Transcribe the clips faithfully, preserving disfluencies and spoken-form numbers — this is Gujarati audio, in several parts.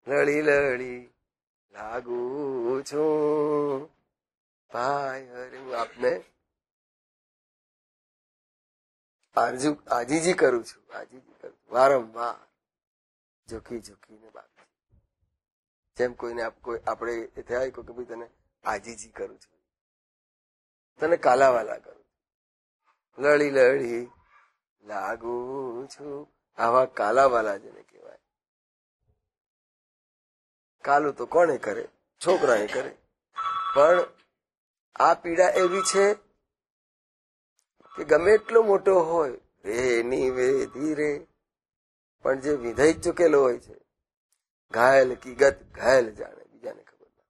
લળી લળી લાગુ છું ભાઈ. અરે હું આપને આરજુ આજીજી કરું છું, આજીજી કરું છું વારંવાર, ઝૂકી ઝૂકીને બાપ. જેમ કોઈને કોઈ આપણે થયા કે ભાઈ તને આજીજી કરું છું, તને કાલાવાલા કરું છું, લળી લળી લાગુ છું. આવા કાલાવાલા જેને કહેવાય. કાલું તો કોને કરે? છોકરા એ કરે. પણ આ પીડા એવી છે કે ગમે એટલો મોટો હોય રે ની વે ધીરે, પણ જે વિધઈ ચૂકેલો હોય છે, ઘાયલ કી ગત ઘાયલ જાણે, બીજાને ખબર ના.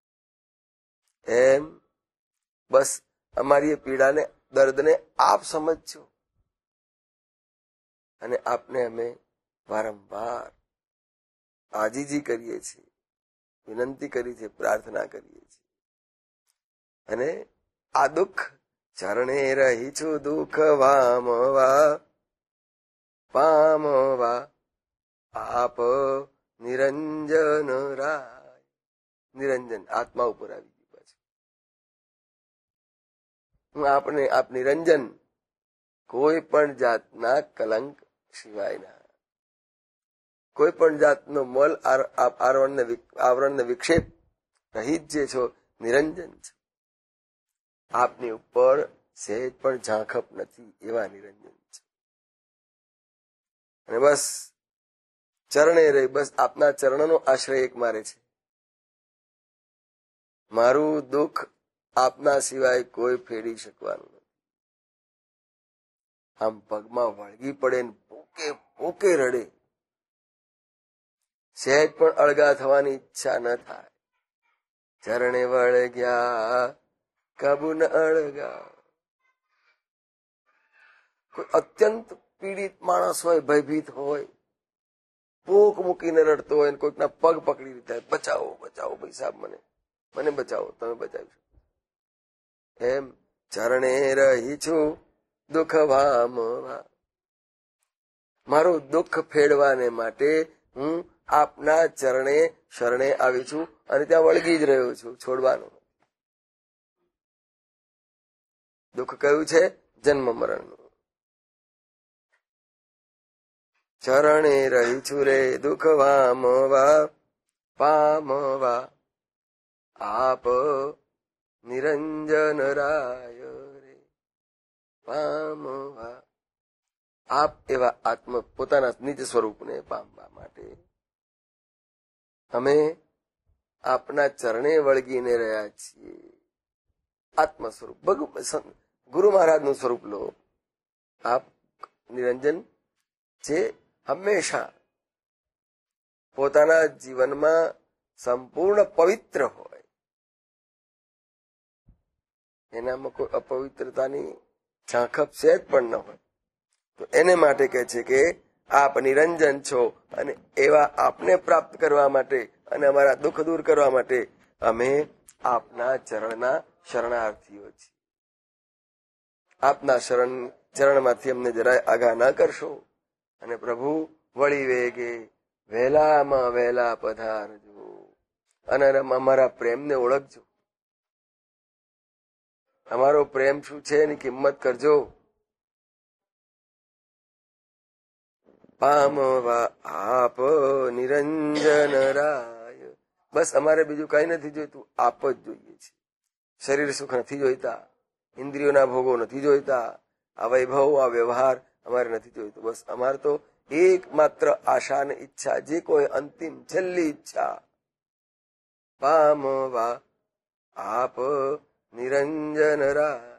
એમ બસ અમારી એ પીડાને, દર્દને આપ સમજજો, અને આપને અમે વારંવાર આજીજી કરીએ છીએ, વિનંતી કરી છે, પ્રાર્થના કરીએ છીએ. અને આ દુઃખ ચરણે રહી છું, દુઃખ વામવા પામવા આપ નિરંજન રાય. નિરંજન આત્મા ઉપર આવી ગયું પાછું. હું આપને આપ નિરંજન, કોઈ પણ જાતના કલંક સિવાયના, કોઈ પણ જાતનો મલ આવરણ વિક્ષેપ રહિત જે છો, નિરંજન છો. આપની ઉપર સહેજ પણ ઝાંખપ નથી, એવા નિરંજન છે. અને બસ ચરણે રહી, બસ આપના ચરણનો આશ્રય એક મારે છે. મારું દુઃખ આપના સિવાય કોઈ ફેરી શકવાનું નથી. આમ પગમાં વળગી પડે ને પોકે પોકે રડે, સહેજ પણ અળગા થવાની ઈચ્છા ન થાય. ચરણે વળગ્યા કબુ ન અળગા. કોઈ અત્યંત પીડિત માણસ હોય, ભયભીત હોય, પોક મૂકીને રડતો હોય, કોઈકના પગ પકડી લીધા, બચાવો બચાવો ભાઈ સાહેબ, મને મને બચાવો, તમે બચાવી શકો. એમ ચરણે રહી છું દુઃખ વામવા. મારું દુઃખ ફેડવાને માટે હું આપના ચરણે શરણે આવી છું, અને ત્યાં વળગી જ રહ્યો છું, છોડવાનું. દુઃખ કયું છે? જન્મ મરણનું. ચરણે રહી છું રે દુઃખ વામવા પામવા આપ નિરંજન રાય રે. પામવા આપ એવા આત્મ પોતાના નિજ સ્વરૂપને પામવા માટે અમે આપના ચરણે વળગીને રહ્યા છીએ. આત્મ સ્વરૂપ ગુરુ મહારાજનું સ્વરૂપ લો. આપ નિરંજન જે હંમેશા પોતાના જીવનમાં સંપૂર્ણ પવિત્ર હોય, એનામાં કોઈ અપવિત્રતાની ઝાંખપ સહેજ પણ ન હોય, તો એને માટે કહે છે કે આપ નિરંજન છો, અને એવા આપને પ્રાપ્ત કરવા માટે અને અમારા દુઃખ દૂર કરવા માટે અમે આપના ચરણના શરણાર્થીઓ છીએ. આપના શરણ ચરણમાંથી અમને જરાય આઘા ના કરશો, અને પ્રભુ વળી વેગે વહેલામાં વહેલા પધારજો, અને અમારા પ્રેમને ઓળખજો. અમારો પ્રેમ શું છે એની કિંમત કરજો. પામવા આપ નિરંજન રાય. બસ અમારે બીજું કઈ નથી જોઈતું, આપ જ જોઈએ છે. શરીર સુખ નથી જોઈતા, ઇન્દ્રિયોના ભોગો નથી જોઈતા, આ વૈભવ આ વ્યવહાર અમારે નથી જોઈતું. બસ અમારે તો એકમાત્ર આશા અને ઈચ્છા, જે કોઈ અંતિમ છેલ્લી ઈચ્છા, પામવા આપ નિરંજન રાય.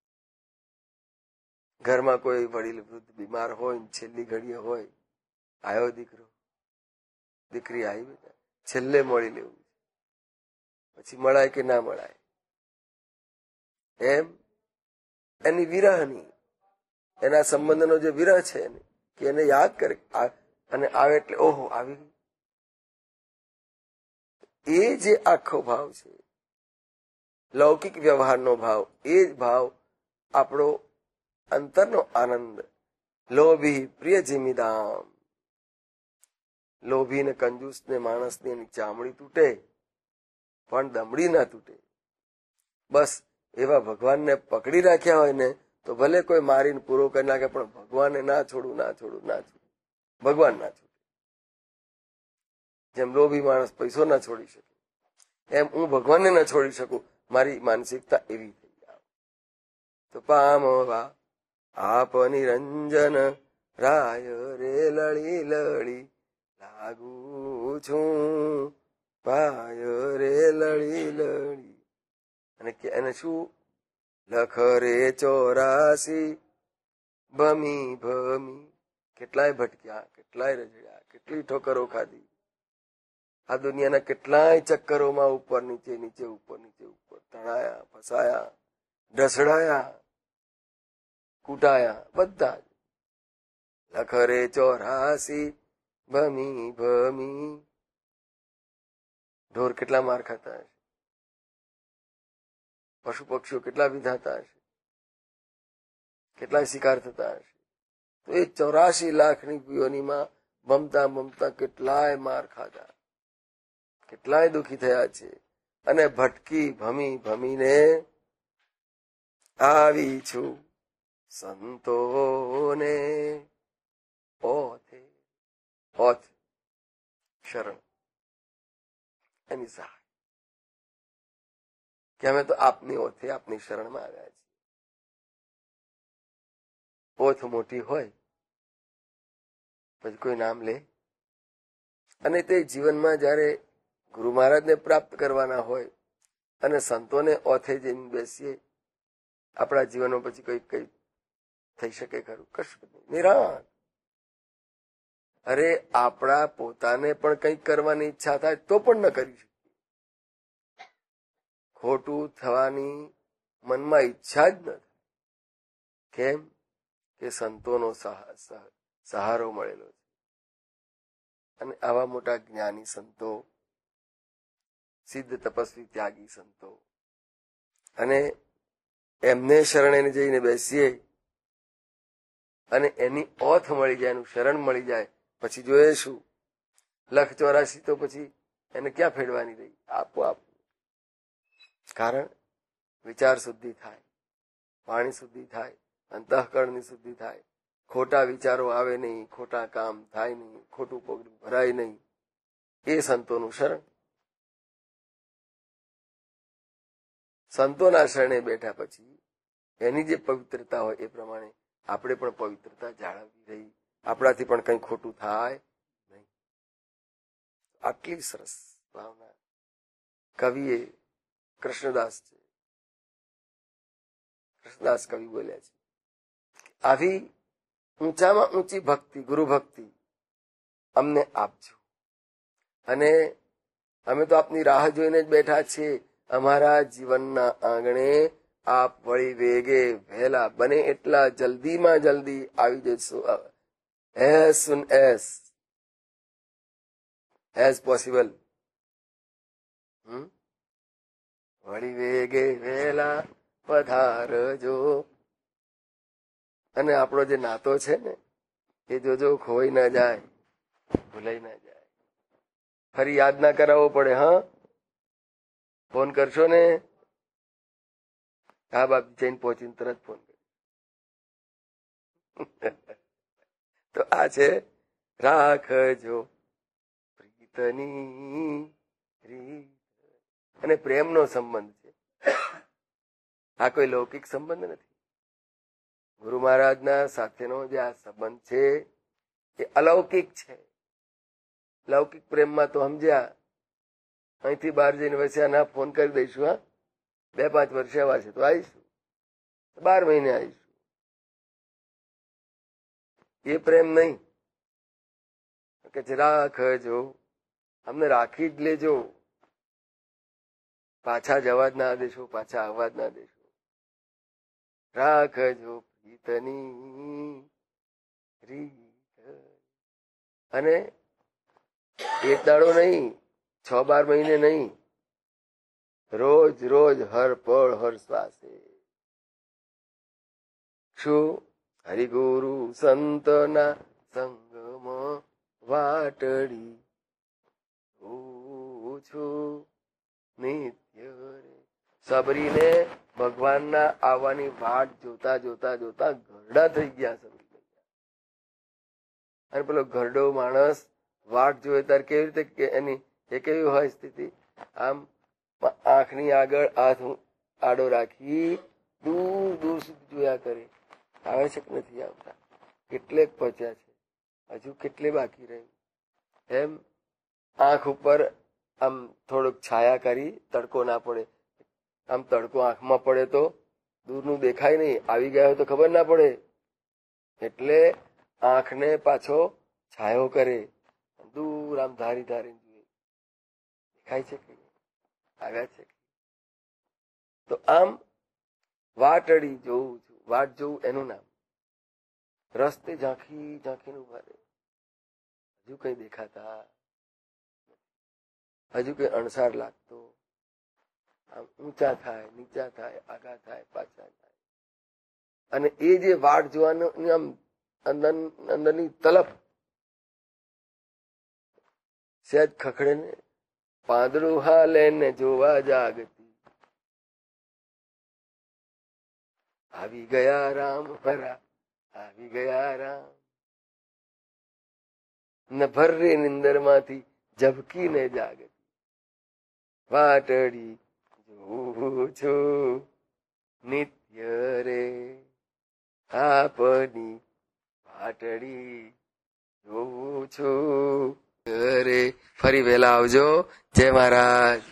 ઘરમાં કોઈ વડીલ વૃદ્ધ બીમાર હોય, છેલ્લી ઘડીએ હોય, આવ્યો દીકરો દીકરી આવી, બેટા છેલ્લે મળી લેવું, પછી મળાય કે ના મળાય. એમ એની વિરહની, એના સંબંધનો જે વિરહ છે કે એને યાદ કરે, અને આવે એટલે ઓહો આવી ગઈ. એ જે આખો ભાવ છે, લૌકિક વ્યવહારનો ભાવ, એ જ ભાવ આપણો અંતરનો આનંદ. લોભી પ્રિય જીમિદામ, લોભી ને કંજૂસ ને માણસની એની ચામડી તૂટે પણ દમડી ના તૂટે. બસ એવા ભગવાનને પકડી રાખ્યા હોય ને તો ભલે કોઈ મારીને પૂરો કરી નાખે પણ ભગવાનને ના છોડું ના છોડું ના છોડું ભગવાન ના છોડે. જેમ લોભી માણસ પૈસો ના છોડી શકે એમ હું ભગવાનને ના છોડી શકું. મારી માનસિકતા એવી થઈ જાય. તો પામવા આપ નિરંજન રાય રે લળી લળી લાગુ છું પાય રે લળી લળી. અને એને શું લખ રે ચોરાસી ભમી ભમી. કેટલાય ભટક્યા, કેટલાય રજડ્યા, કેટલી ઠોકરો ખાધી. આ દુનિયાના કેટલાય ચક્કરોમાં ઉપર નીચે નીચે ઉપર નીચે ઉપર તણાયા, ફસાયા, ઢસડાયા, કૂટાયા, બધા જ. લખરે ચોરાસી ભમી ભમી. ઢોર કેટલા માર ખાતા હશે, પશુ પક્ષીઓ કેટલા વિધાતા હશે, કેટલાય શિકાર થતા હશે. તો એ ચોરાશી લાખની યોનીમાં બમતા બમતા કેટલાય માર ખાધા, કેટલાય દુઃખી થયા છે. અને ભટકી ભમી ભમીને આવી છું સંતોને ઓથે. ઓથ શરણ, એની સહાય કે અમે તો આપની ઓથે આપની શરણમાં આવ્યા છીએ. ઓથ મોટી હોય પછી કોઈ નામ લે. અને તે જીવનમાં જયારે ગુરુ મહારાજને પ્રાપ્ત કરવાના હોય અને સંતોને ઓથે જઈને બેસીએ, આપણા જીવનમાં પછી કઈ કઈ થઈ શકે ખરું? કશું નહીં, નિરાંત. અરે આપણા પોતાને પણ કંઈક કરવાની ઈચ્છા થાય તો પણ ન કરી શકીએ. ખોટું થવાની મનમાં ઈચ્છા જ ન થાય. કેમ કે સંતોનો સહારો મળેલો છે. અને આવા મોટા જ્ઞાની સંતો, સિદ્ધ તપસ્વી ત્યાગી સંતો, અને એમને શરણે જઈને બેસીએ અને એની ઓથ મળી જાય, એનું શરણ મળી જાય, પછી જોઈએ શું? લખ ચોરાશી તો પછી એને ક્યાં ફેરવાની રહી? આપો આપ. કારણ વિચાર શુદ્ધિ થાય, વાણી શુદ્ધિ થાય, અંતઃકરણની શુદ્ધિ થાય, ખોટા વિચારો આવે નહીં, ખોટા કામ થાય નહીં, ખોટું પગલું ભરાય નહીં. એ સંતોનું શરણ. સંતોના શરણે બેઠા પછી એની જે પવિત્રતા હોય એ પ્રમાણે આપણે પણ પવિત્રતા જાળવવી રહી, આપણાથી પણ કંઈ ખોટું થાય નહીં. આટલી સરસ ભાવના કવિએ, કૃષ્ણદાસ છે, કૃષ્ણદાસ કવિ બોલ્યા છે, આવી ઊંચામાં ઊંચી ભક્તિ, ગુરુ ભક્તિ અમને આપજો. અને અમે તો આપની રાહ જોઈને જ બેઠા છીએ. અમારા જીવનના આંગણે આપ વળી વેગે વહેલા બને એટલા જલ્દીમાં જલ્દી આવી જશો. As soon as as possible. વળી વેગે વહેલા પધારજો. અને આપણો જે નાતો છે ને એ જોજો ખોઈ ના જાય, ભૂલાઈ ના જાય. ફરી યાદ ના કરાવવો પડે. હા, ફોન કરશો ને, હા બાપ જઈને પહોંચીને તરત ફોન કરી. તો આ છે રાખજો પ્રીતની રીત. અને પ્રેમનો સંબંધ છે. આ કોઈ લૌકિક સંબંધ નથી. ગુરુ મહારાજના સાથેનો જે આ સંબંધ છે એ અલૌકિક છે. લૌકિક પ્રેમમાં તો સમજ્યા અહીંથી બહાર જઈને વસ્યા ના, ફોન કરી દઈશું, હા બે પાંચ વર્ષે આવશે તો આવીશું, બાર મહિને આવીશું. એ પ્રેમ નહીં કે રાખજો, અમને રાખી જ લેજો, પાછા જવા જ ના દેશો, પાછા આવવા જ ના દેશો. રાખજો પ્રીતની રીત. અને એક દાડો નહીં, છ બાર મહિને નહીં, રોજ રોજ હર પળ હર શ્વાસે. શું? હરિગુરુ સંતના સંગમાં વાટડી જોઉં છું નિત્ય રે. સબરીને ભગવાનના આવવાની વાટ જોતા જોતા જોતા ઘરડા થઈ ગયા સબરી. અને પેલો ઘરડો માણસ વાટ જોયે ત્યારે કેવી રીતે એની એ કેવી હોય સ્થિતિ? આમ આંખની આગળ હાથ આડો રાખી દૂર દૂર સુધી જોયા કરે. આવે છે કે નથી આવતા? કેટલેક પહોંચ્યા છે, હજુ કેટલે બાકી રહ્યું? એમ આંખ ઉપર આમ થોડુંક છાયા કરી, તડકો ના પડે. આમ તડકો આંખમાં પડે તો દૂરનું દેખાય નહીં, આવી ગયા હોય તો ખબર ના પડે. એટલે આંખને પાછો છાયો કરે, દૂર આમ ધારી ધારી જોઈએ. દેખાય છે કે આવ્યા છે? તો આમ વાટડી જોઉં છું. વાટ જોવું એનું નામ. રસ્તે ઝાંખી ઝાંખીને ઉભા રહે, હજુ કઈ દેખાતા, હજુ કઈ અણસાર લાગતો. આમ ઊંચા થાય, નીચા થાય, આગા થાય, પાછા થાય. અને એ જે વાટ જોવાનું આમ અંદર અંદરની તલપ સહેજ ખખડે ને, પાંદડું હાલે ને જોવા જાગતી. આવી ગયા રામ ભરા, આવી ગયા રામ. ન ભર્રી નિંદર માંથી ઝબકીને જાગતી. વાટડી જોઉં છું નિત્ય રે, આપની વાટડી જોઉં છું રે. ફરી વહેલા આવજો. જય મહારાજ.